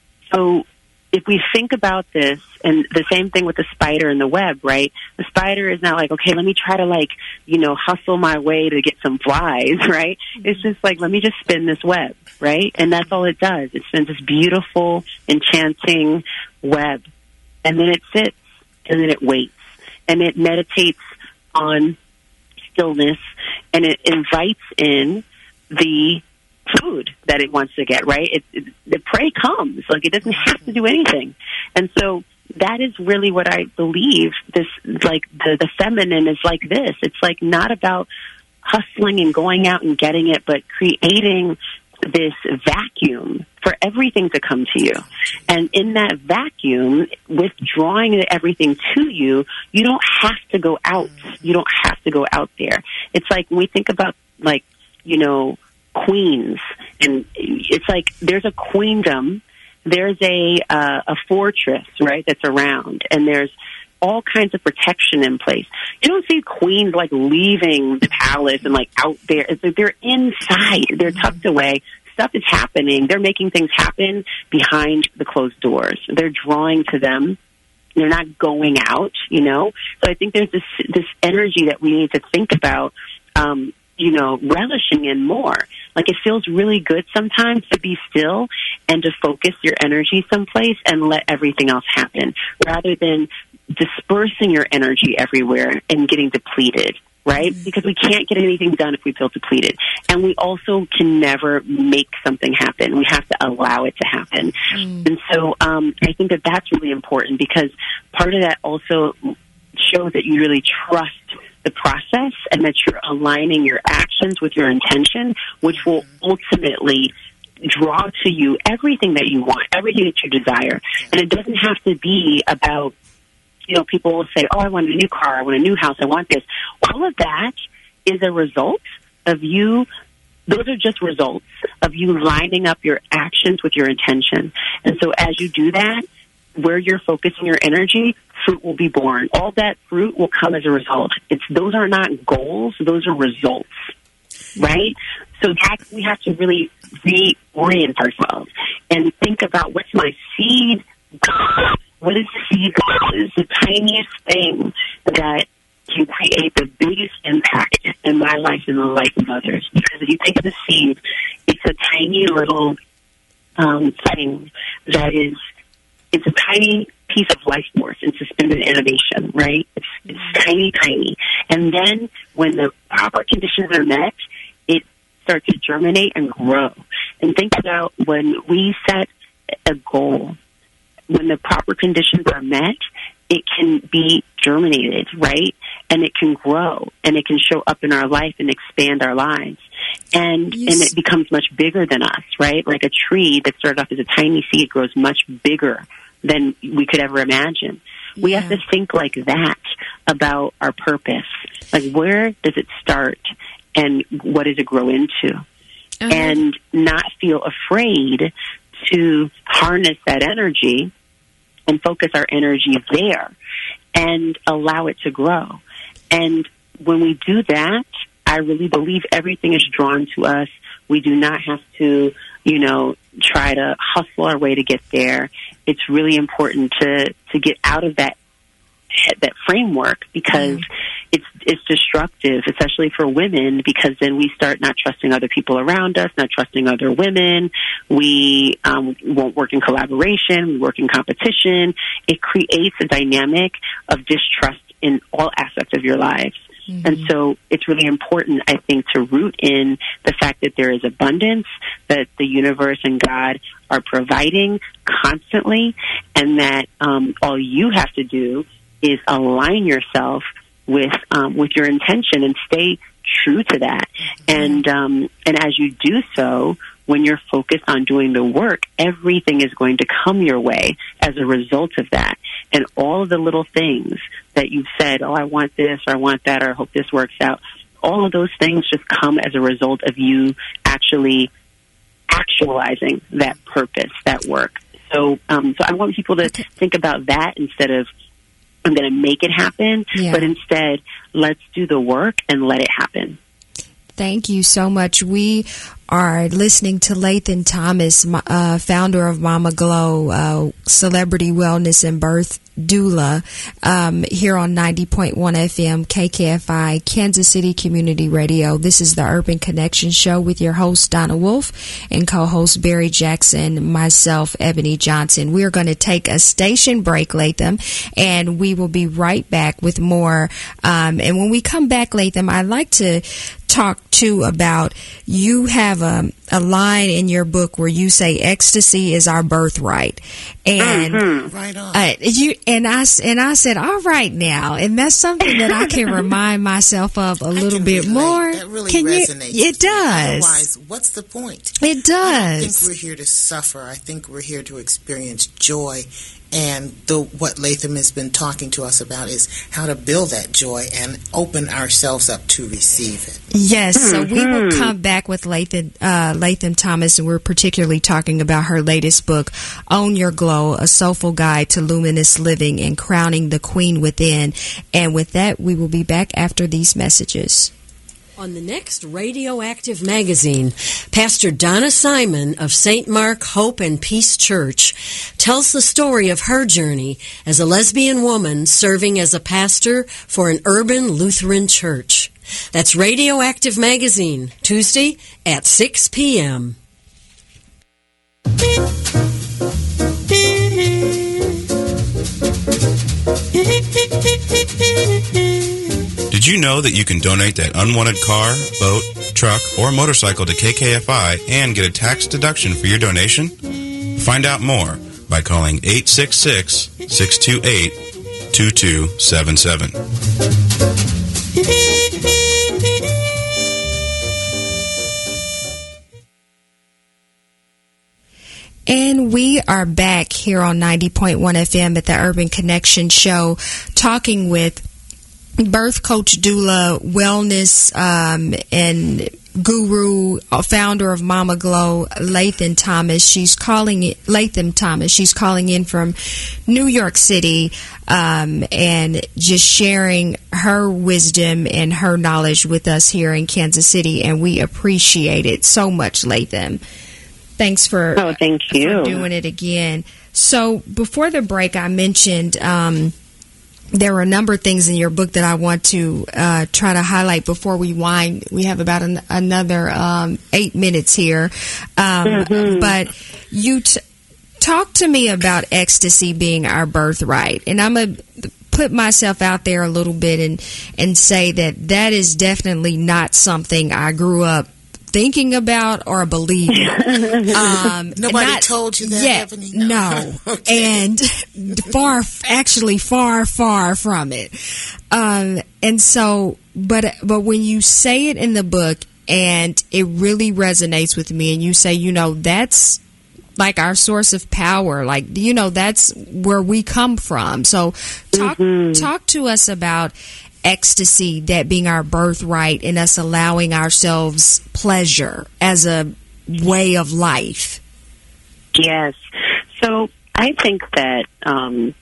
so if we think about this, and the same thing with the spider and the web, right? The spider is not like, okay, let me try to like, you know, hustle my way to get some flies, right? It's just like, let me just spin this web, right? And that's all it does. It spins this beautiful, enchanting web. And then it sits, and then it waits, and it meditates on stillness, and it invites in the food that it wants to get, right? It, it, the prey comes. Like, it doesn't have to do anything. And so that is really what I believe this, like, the, the feminine is like this. It's, like, not about hustling and going out and getting it, but creating this vacuum for everything to come to you. And in that vacuum, withdrawing everything to you, you don't have to go out. You don't have to go out there. It's like when we think about, like, you know, queens, and it's like there's a queendom, there's a uh, a fortress, right, that's around, and there's all kinds of protection in place. You don't see queens like leaving the palace and like out there. It's like they're inside, they're tucked away. Stuff is happening. They're making things happen behind the closed doors. They're drawing to them. They're not going out, you know. So I think there's this this energy that we need to think about, um, you know, relishing in more. Like, it feels really good sometimes to be still and to focus your energy someplace and let everything else happen, rather than dispersing your energy everywhere and getting depleted, right? Because we can't get anything done if we feel depleted. And we also can never make something happen. We have to allow it to happen. Mm. And so um, I think that that's really important, because part of that also shows that you really trust the process and that you're aligning your actions with your intention, which will ultimately draw to you everything that you want, everything that you desire. And it doesn't have to be about, you know, people will say, oh, I want a new car, I want a new house, I want this. All of that is a result of you, those are just results of you lining up your actions with your intention. And so as you do that, where you're focusing your energy, fruit will be born. All that fruit will come as a result. It's those are not goals; those are results, right? So that we have to really reorient ourselves and think about what's my seed goal. What is the seed goal? Is the tiniest thing that can create the biggest impact in my life and the life of others. Because if you think of the seed, it's a tiny little um, thing that is, it's a tiny piece of life force in suspended animation, right? It's, it's tiny, tiny. And then when the proper conditions are met, it starts to germinate and grow. And think about when we set a goal, when the proper conditions are met, it can be germinated, right? And it can grow, and it can show up in our life and expand our lives. And Yes. and it becomes much bigger than us, right? Like a tree that started off as a tiny seed grows much bigger than we could ever imagine. We Yeah. have to think like that about our purpose. Like, where does it start, and what does it grow into? Uh-huh. And not feel afraid to harness that energy and focus our energy there and allow it to grow. And when we do that, I really believe everything is drawn to us. We do not have to, you know, try to hustle our way to get there. It's really important to, to get out of that that framework, because mm. it's it's destructive, especially for women, because then we start not trusting other people around us, not trusting other women. We um, won't work in collaboration. We work in competition. It creates a dynamic of distrust in all aspects of your lives. Mm-hmm. And so it's really important, I think, to root in the fact that there is abundance, that the universe and God are providing constantly, and that um, all you have to do is align yourself with um, with your intention and stay true to that. And um, and as you do so, when you're focused on doing the work, everything is going to come your way as a result of that. And all of the little things that you've said, oh, I want this, or I want that, or I hope this works out, all of those things just come as a result of you actually actualizing that purpose, that work. So, um, so I want people to think about that instead of, I'm going to make it happen, Yeah. but instead, let's do the work and let it happen. Thank you so much. We are listening to Lathan Thomas, uh, founder of Mama Glow, uh, celebrity wellness and birth doula, um, here on ninety point one F M K K F I, Kansas City Community Radio. This is the Urban Connection Show with your host, Donna Wolf, and co-host Barry Jackson, myself, Ebony Johnson. We are going to take a station break, Latham, and we will be right back with more. Um, and when we come back, Latham, I'd like to talk too about, you have a, a line in your book where you say ecstasy is our birthright, and Mm-hmm. Right on. uh, you and I and I said, all right now, and that's something that I can remind myself of a I little can bit relate. more. That really Can you? resonates. It with me. does. Otherwise, what's the point? It I don't does. think we're here to suffer. I think we're here to experience joy. And the, what Latham has been talking to us about is how to build that joy and open ourselves up to receive it. Yes, so we will Mhm. come back with Latham, uh, Latham Thomas, and we're particularly talking about her latest book, Own Your Glow, A Soulful Guide to Luminous Living and Crowning the Queen Within. And with that, we will be back after these messages. On the next Radioactive Magazine, Pastor Donna Simon of Saint Mark Hope and Peace Church tells the story of her journey as a lesbian woman serving as a pastor for an urban Lutheran church. That's Radioactive Magazine, Tuesday at six p.m. Did you know that you can donate that unwanted car, boat, truck, or motorcycle to K K F I and get a tax deduction for your donation? Find out more by calling eight six six, six two eight, two two seven seven. And we are back here on ninety point one F M at the Urban Connection Show, talking with birth coach, doula, wellness, um, and guru, uh, founder of Mama Glow, Latham Thomas. She's calling it Latham Thomas. She's calling in from New York City, um, and just sharing her wisdom and her knowledge with us here in Kansas City, and we appreciate it so much, Latham. Thanks for, oh, thank you. for doing it again. So before the break, I mentioned um, there were a number of things in your book that I want to uh, try to highlight before we wind. We have about an, another um, eight minutes here. Um, mm-hmm. But you t- talk to me about ecstasy being our birthright. And I'm going to put myself out there a little bit and, and say that that is definitely not something I grew up thinking about or believing. Um, Nobody not, told you that, yeah, Ebony? No. no. Okay. And far, actually far, far from it. Um, and so, but, but when you say it in the book and it really resonates with me and you say, you know, that's like our source of power, like, you know, that's where we come from. So talk, mm-hmm. talk to us about ecstasy, that being our birthright, and us allowing ourselves pleasure as a way of life. Yes. So I think that um,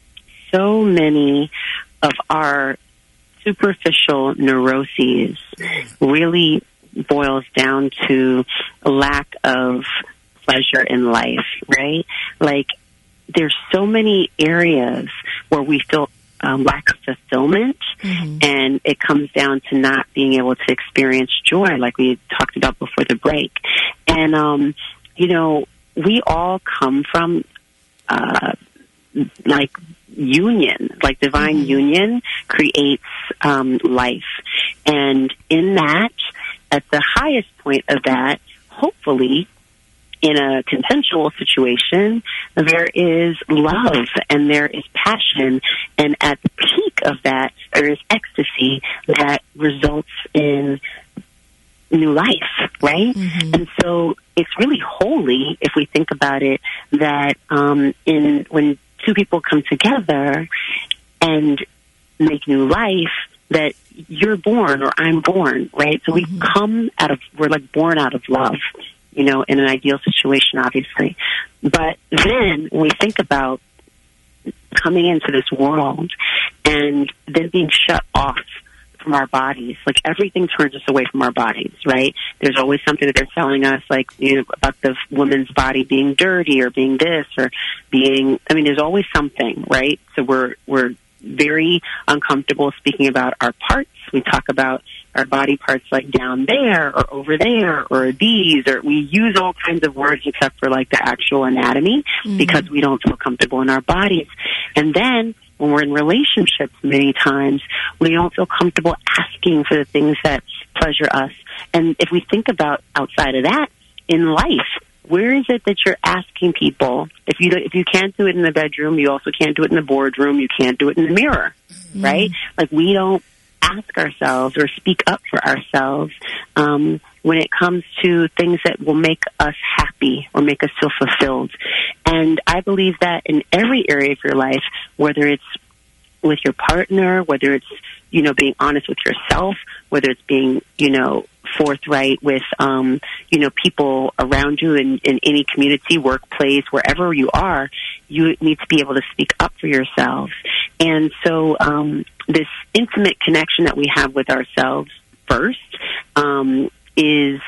so many of our superficial neuroses really boils down to a lack of pleasure in life, right? Like, there's so many areas where we feel Um, lack of fulfillment, mm-hmm. and it comes down to not being able to experience joy, like we talked about before the break. And, um, you know, we all come from, uh, like, union, like divine mm-hmm. union creates um, life. And in that, at the highest point of that, hopefully, in a consensual situation, there is love and there is passion, and at the peak of that, there is ecstasy that results in new life, right? Mm-hmm. And so it's really holy, if we think about it, that um, in when two people come together and make new life, that you're born or I'm born, right? So mm-hmm. we come out of, we're like born out of love, you know, in an ideal situation, obviously. But then when we think about coming into this world and then being shut off from our bodies, like everything turns us away from our bodies, right? There's always something that they're telling us, like, you know, about the woman's body being dirty or being this or being, I mean, there's always something, right? So we're, we're very uncomfortable speaking about our parts. We talk about our body parts like down there or over there or these, or we use all kinds of words except for like the actual anatomy mm-hmm. because we don't feel comfortable in our bodies. And then when we're in relationships, many times we don't feel comfortable asking for the things that pleasure us. And if we think about outside of that, in life, where is it that you're asking people? If you if you can't do it in the bedroom, you also can't do it in the boardroom. You can't do it in the mirror, mm-hmm. right? Like, we don't ask ourselves or speak up for ourselves um, when it comes to things that will make us happy or make us feel fulfilled. And I believe that in every area of your life, whether it's with your partner, whether it's, you know, being honest with yourself, whether it's being, you know, forthright with, um, you know, people around you in, in any community, workplace, wherever you are, you need to be able to speak up for yourselves. And so um, this intimate connection that we have with ourselves first um, is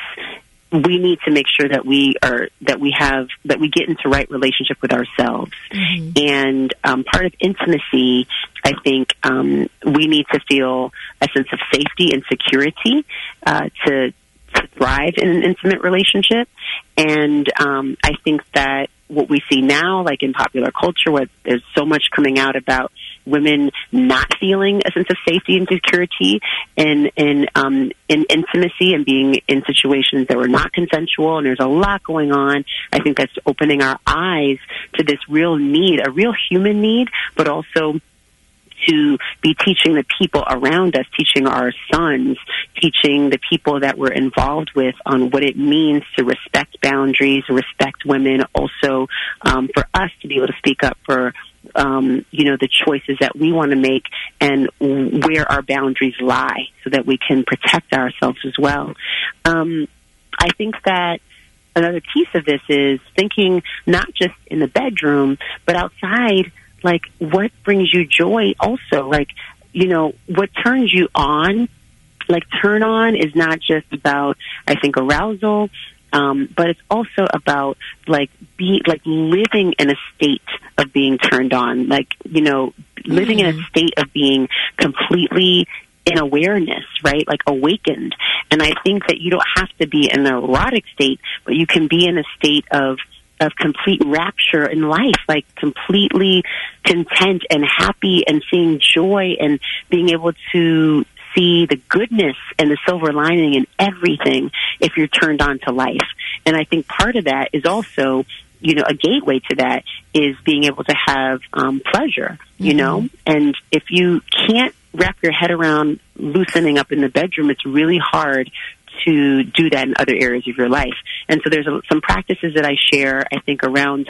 we need to make sure that we are that we have that we get into right relationship with ourselves. Mm-hmm. And um, part of intimacy, I think, um, we need to feel a sense of safety and security uh, to, to thrive in an intimate relationship. And um, I think that what we see now, like in popular culture, where there's so much coming out about women not feeling a sense of safety and security in in um, in intimacy and being in situations that were not consensual, and there's a lot going on. I think that's opening our eyes to this real need, a real human need, but also to be teaching the people around us, teaching our sons, teaching the people that we're involved with on what it means to respect boundaries, respect women, also um, for us to be able to speak up for um, you know, the choices that we want to make and where our boundaries lie so that we can protect ourselves as well. Um, I think that another piece of this is thinking not just in the bedroom, but outside, like what brings you joy also, like, you know, what turns you on. Like turn on is not just about, I think, arousal, um, but it's also about like be like living in a state of being turned on, like, you know, living mm-hmm. in a state of being completely in awareness, right? Like awakened. And I think that you don't have to be in an erotic state, but you can be in a state of of complete rapture in life, like completely content and happy and seeing joy and being able to see the goodness and the silver lining in everything if you're turned on to life. And I think part of that is also, you know, a gateway to that is being able to have um, pleasure, you mm-hmm. know? And if you can't wrap your head around loosening up in the bedroom, it's really hard to do that in other areas of your life. And so there's a, some practices that I share, I think, around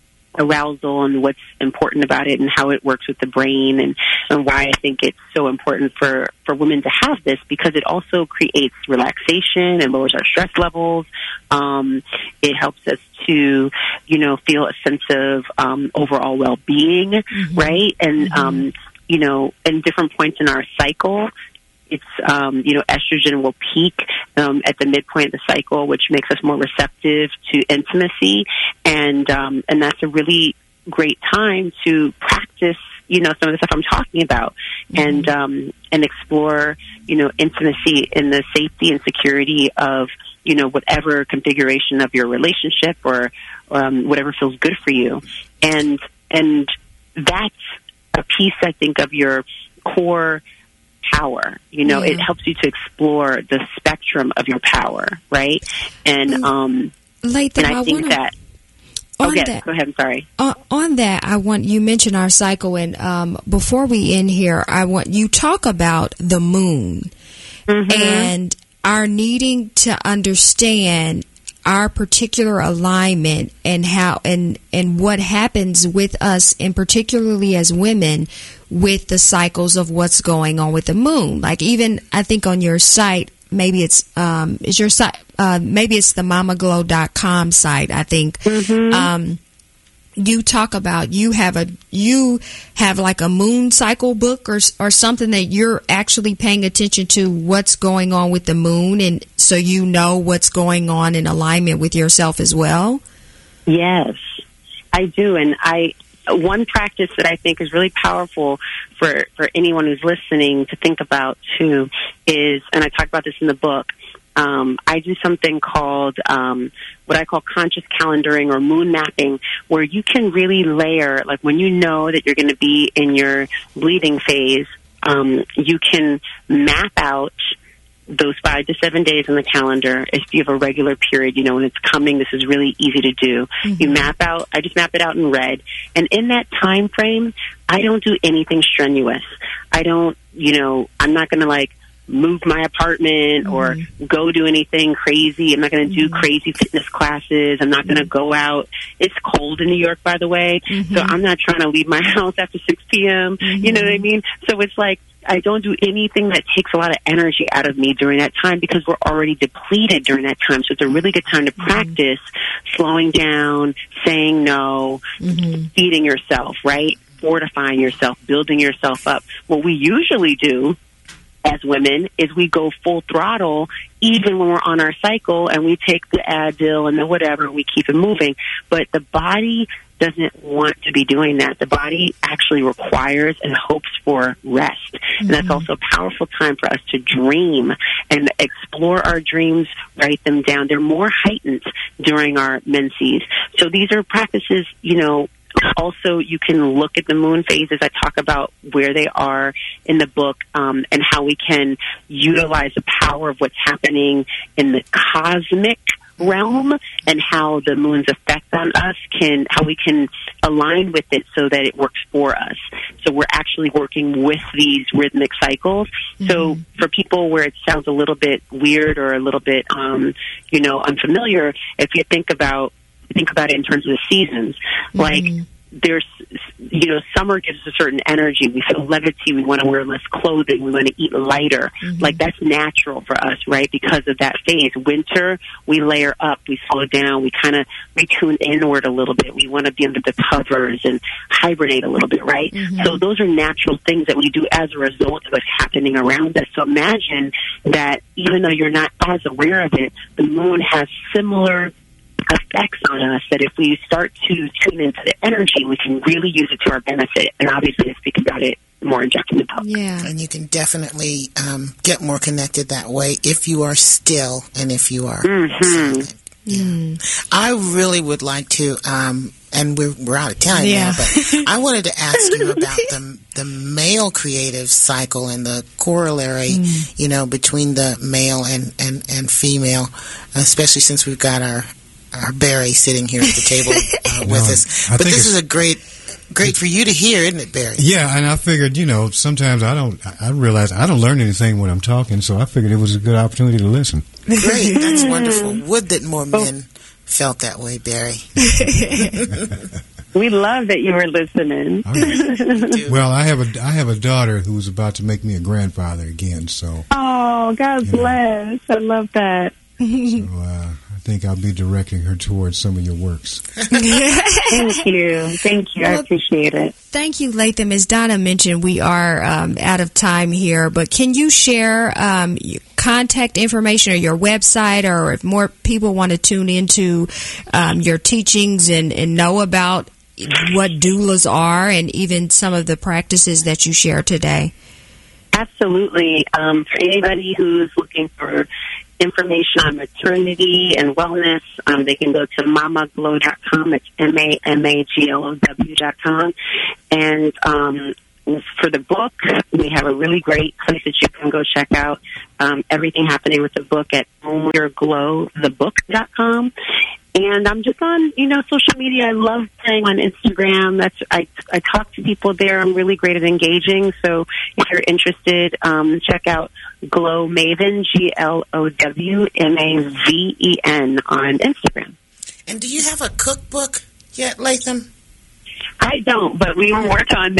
arousal and what's important about it and how it works with the brain and, and why I think it's so important for, for women to have this, because it also creates relaxation and lowers our stress levels. Um, it helps us to, you know, feel a sense of um, overall well-being, mm-hmm. right? And, mm-hmm. um, you know, in different points in our cycle, it's, um, you know, estrogen will peak um, at the midpoint of the cycle, which makes us more receptive to intimacy. And um, and that's a really great time to practice, you know, some of the stuff I'm talking about mm-hmm. and um, and explore, you know, intimacy in the safety and security of, you know, whatever configuration of your relationship or um, whatever feels good for you. And, and that's a piece, I think, of your core power. You know, yeah. It helps you to explore the spectrum of your power, right? And um, Latham, and I, I think wanna, that. Oh, yes, that, go ahead. I'm sorry. On, on that, I want you mentioned our cycle, and um, before we end here, I want you talk about the moon mm-hmm. and our needing to understand our particular alignment and how and and what happens with us, and particularly as women, with the cycles of what's going on with the moon. Like even I think on your site, maybe it's um is your site uh maybe it's the mama glow dot com site, I think. Mm-hmm. Um you talk about you have a you have like a moon cycle book or or something that you're actually paying attention to what's going on with the moon, and so you know what's going on in alignment with yourself as well. Yes, I do. And I one practice that I think is really powerful for for anyone who's listening to think about too is, and I talk about this in the book, Um, I do something called um, what I call conscious calendaring or moon mapping, where you can really layer, like when you know that you're going to be in your bleeding phase, um, you can map out those five to seven days on the calendar. If you have a regular period, you know, when it's coming, this is really easy to do. Mm-hmm. You map out, I just map it out in red. And in that time frame, I don't do anything strenuous. I don't, you know, I'm not going to like move my apartment mm-hmm. or go do anything crazy. I'm not going to do mm-hmm. crazy fitness classes. I'm not going to go out. It's cold in New York, by the way. Mm-hmm. So I'm not trying to leave my house after six p.m. Mm-hmm. You know what I mean? So it's like, I don't do anything that takes a lot of energy out of me during that time because we're already depleted during that time. So it's a really good time to practice mm-hmm. slowing down, saying no, mm-hmm. feeding yourself, right? Fortifying yourself, building yourself up. What we usually do as women is we go full throttle even when we're on our cycle, and we take the Advil and the whatever, and we keep it moving. But the body doesn't want to be doing that. The body actually requires and hopes for rest. Mm-hmm. And that's also a powerful time for us to dream and explore our dreams, write them down. They're more heightened during our menses. So these are practices, you know. Also, you can look at the moon phases. I talk about where they are in the book um, and how we can utilize the power of what's happening in the cosmic realm and how the moon's effect on us can, how we can align with it so that it works for us. So we're actually working with these rhythmic cycles. Mm-hmm. So for people where it sounds a little bit weird or a little bit, um, you know, unfamiliar, if you think about think about it in terms of the seasons, mm-hmm. like there's, you know, summer gives us a certain energy. We feel levity. We want to wear less clothing. We want to eat lighter. Mm-hmm. Like, that's natural for us, right? Because of that phase. Winter, we layer up. We slow down. We kind of retune inward a little bit. We want to be under the covers and hibernate a little bit, right? Mm-hmm. So those are natural things that we do as a result of what's happening around us. So imagine that even though you're not as aware of it, the moon has similar effects on us, that if we start to tune into the energy, we can really use it to our benefit. And obviously, I speak about it more in Jack in the Book. Yeah. And you can definitely um, get more connected that way if you are still and if you are mm-hmm. silent. Yeah. Mm. I really would like to, um, and we're, we're out of time Yeah. now, but I wanted to ask you about the the male creative cycle and the corollary, mm. you know, between the male and, and, and female, especially since we've got our Our Barry sitting here at the table uh, with well, us. I But think this is a great, great for you to hear, isn't it, Barry? Yeah, and I figured, you know, sometimes I don't, I realize I don't learn anything when I'm talking, so I figured it was a good opportunity to listen. Great, that's wonderful. Would that more men felt that way, Barry. We love that you were listening. Right. Well, I have a I have a daughter who's about to make me a grandfather again, so. Oh, God bless! I love that. So uh, I think I'll be directing her towards some of your works. Thank you, thank you. I appreciate it. Thank you, Latham. As Donna mentioned, we are um, out of time here, but can you share um, your contact information or your website, or if more people want to tune into um, your teachings and, and know about what doulas are and even some of the practices that you share today? Absolutely. Um, for anybody who's looking for information on maternity and wellness, um, they can go to mama glow dot com. It's M A M A G L O W dot com. And um, for the book, we have a really great place that you can go check out um, everything happening with the book at own your glow the book dot com. And I'm just on, you know, social media. I love playing on Instagram. That's I I talk to people there. I'm really great at engaging. So if you're interested, um, check out Glow Maven, G L O W M A V E N on Instagram. And do you have a cookbook yet, Latham? I don't, but we will work on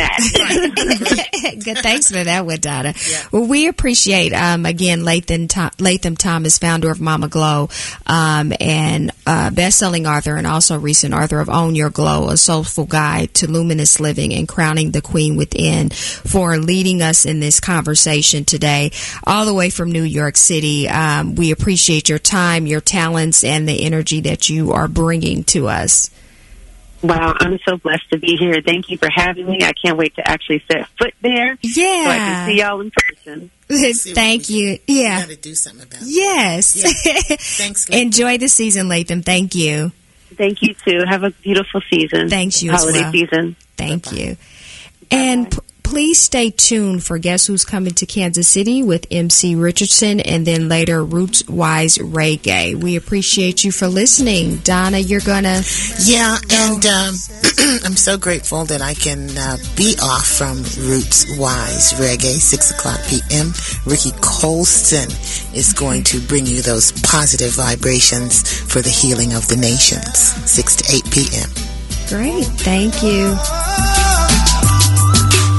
that. Good, thanks for that one, Donna. Yeah. Well, we appreciate, um, again, Latham, Latham Thomas, founder of Mama Glow, um, and uh, best-selling author and also recent author of Own Your Glow, A Soulful Guide to Luminous Living and Crowning the Queen Within, for leading us in this conversation today, all the way from New York City. Um, we appreciate your time, your talents, and the energy that you are bringing to us. Wow, I'm so blessed to be here. Thank you for having me. I can't wait to actually set foot there. Yeah. So I can see y'all in person. Thank you. Yeah. We got to do something about it. Yes. Yeah. Thanks, Latham. Enjoy the season, Latham. Thank you. Thank you, too. Have a beautiful season. Thanks, you Holiday as well. season. Thank Bye-bye. you. And p- please stay tuned for Guess Who's Coming to Kansas City with M C Richardson, and then later Roots Wise Reggae. We appreciate you for listening. Donna, you're going to... Yeah, and um, I'm so grateful that I can uh, be off from Roots Wise Reggae, six o'clock p.m. Ricky Colston is going to bring you those positive vibrations for the healing of the nations, six to eight p.m. Great. Thank you.